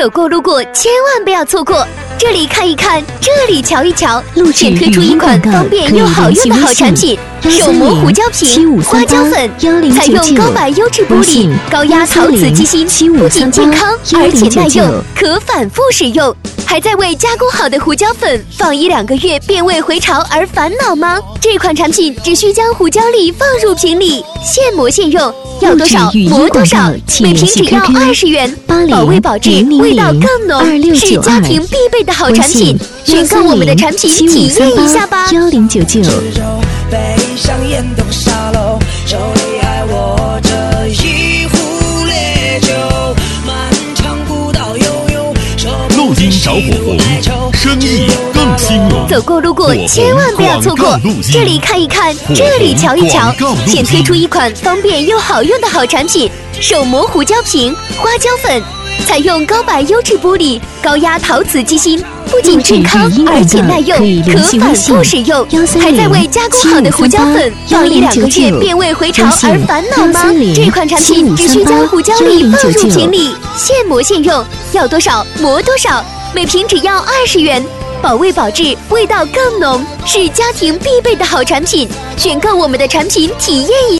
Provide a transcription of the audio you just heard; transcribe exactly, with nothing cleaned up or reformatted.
走过路过千万不要错过，这里看一看，这里瞧一瞧，现推出一款方便又好用的好产品。手磨胡椒瓶、花椒粉，采用高白优质玻璃、高压陶瓷机芯，不仅健康，而且耐用，可反复使用。还在为加工好的胡椒粉放一两个月变味回潮而烦恼吗？这款产品只需将胡椒粒放入瓶里，现磨现用，要多少磨多少，每瓶只要二十元，保味保质，味道更浓，是家庭必备的好产品。选购我们的产品体验一下吧。 幺零九九。 背上烟斗沙漏，手里还握着一壶烈酒，漫长古道悠悠， 路经着火红，生意更兴隆。 走过路过千万不要错过，这里看一看，这里瞧一瞧，现推出一款方便又好用的好产品——手磨胡椒瓶、花椒粉，采用高白优质玻璃、高压陶瓷机芯。不仅健康，而且耐用，可反复使用。还在为加工好的胡椒粉放一两个月变味回潮而烦恼吗？这款产品只需将胡椒粒放入瓶里，现磨现用，要多少磨多少，每瓶只要二十元，保味保质，味道更浓，是家庭必备的好产品。选购我们的产品体验一下。